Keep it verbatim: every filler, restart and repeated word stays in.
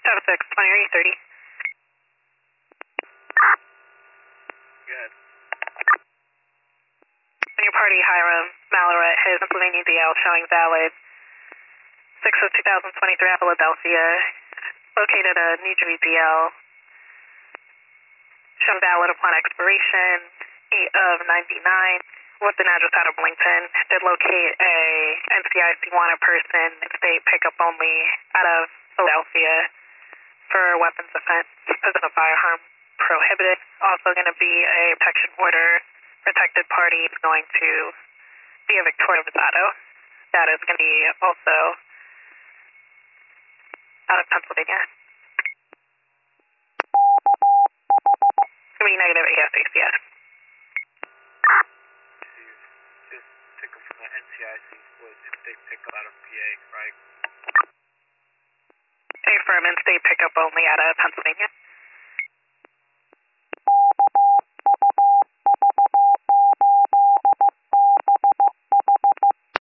seven six, twenty thirty. Good. On your party, Hiram Malaret, his Pennsylvania D L showing valid. six of two thousand twenty-three at Philadelphia, located a New Jersey D L, shown valid upon expiration, eight of ninety-nine, with an address out of Billington. Did locate a N C I C wanted person, state pickup only, out of Philadelphia for weapons offense, possession of firearm prohibited. Also going to be a protection order. Protected party is going to be a Victoria Rosado. That is going to be also out of Pennsylvania. Three negative A S A C S. Just pick up from the N C I C split if they pick up out of P A, right? A firm and state pickup only out of Pennsylvania.